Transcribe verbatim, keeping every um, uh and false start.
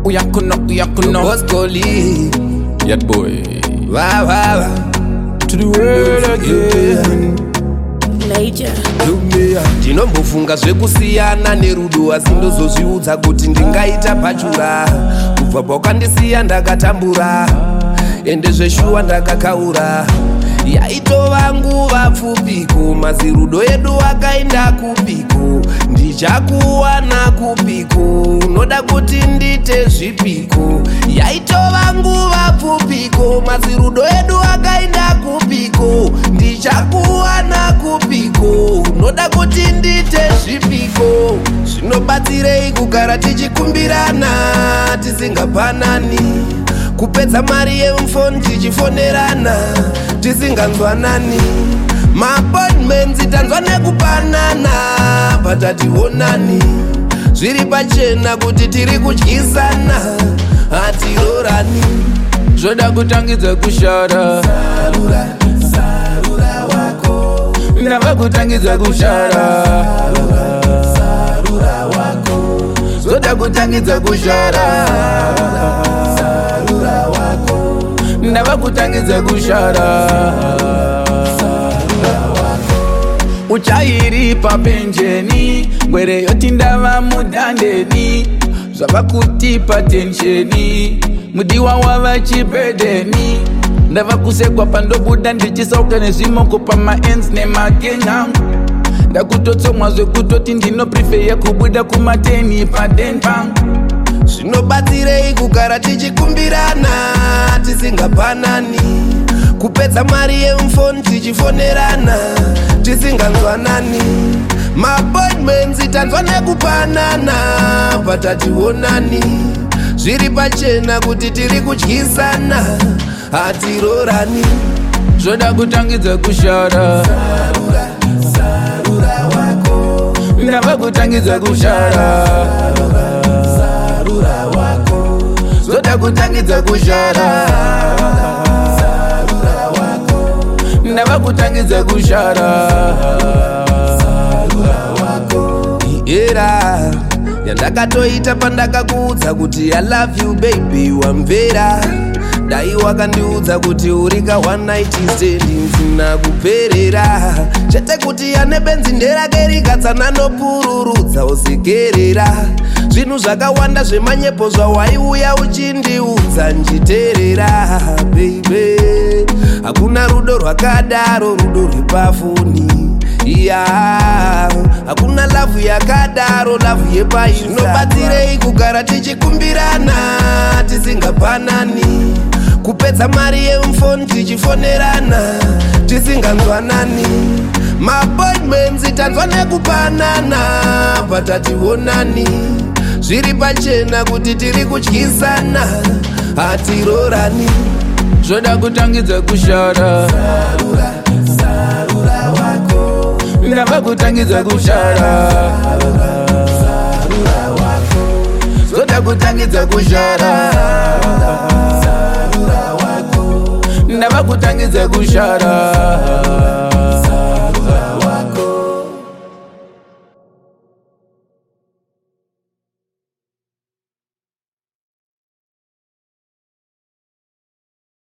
uyakuno, uyakuno. Boss Collie, Yet boy. wow, wow, wow. To the world again. Major. Ndinombofunga zvekusiyana nerudo asi ndozozviudza kuti ndingaita pachura kubva pakandisiya ndakatambura ende zveshuwa ndakakaura yaitova nguva pfupiko mazirudo edu akaenda kupiko ndichakuwana kupiko unoda kuti ndite zvipiko yaitova nguva pfupiko mazirudo edu akaenda kupiko ndichakuwana kupiko unoda kuti ndite zvipiko zvinobatsirei kugara tichikumbirana tisingapanani kupedza mari yemufoni tichifonerana tisinganzwanani maappointments tanzwa nekupanana patationani zviri pachena kuti tiri kudyisana hatirorani Zvoda kutangidza kushara sarura sarura wako ndava kutangidza kushara sarura wako Zvoda kutangidza kushara sarura wako ndava kutangidza kushara uchairi papenjeni ngwere yoti ndava mudhandeni zvava kutipa tensheni mudiwa wava chipedeni ndava kusekwa pandobuda ndichisauka nezvimoko pamaends nemakenyangu ndakutotsomwa zvekutoti ndinoprifeya kubuda kumateni padenpangu zvinobatsirei kugara tichikumbirana tisingapanani kupedza mari yemufoni tichifonerana tisinganzwanani maappointments tanzwa nekupanana patationani zviri pachena kuti tiri kudyisana hatirorani zvoda kutangidza kushara sarura sarura wako ndava kutangidza kushara sarura wako zvoda kutangidza kushara sarura wako ndava kutangidza kushara sarura wako era yandakatoita pandakakuudza kuti I love you baby wamvera dai wakandiudza kuti uri ka one night stand nsina kuperera chete kuti ane benzi nderake rikatsana nopururudza usikerera zvinhu zvakawanda zvemanyepo zvawaiuya uchindiudza njiterera baby hakuna rudo rwakadaro rudo rwepafoni iya hakuna lavu yakadaro lavu yepaisa zvinobatsirei kugara tichikumbirana tisingapanani kupedza mari yemufoni tichifonerana tisinganzwanani maappointments tanzwa nekupanana patationani zviri pachena kuti tiri kudyisana hatirorani zvoda kutangidza kushara sarura sarura wako ndava kutangidza kushara sarura wako zvoda kutangidza kushara sarura wako ndava kutangidza kushara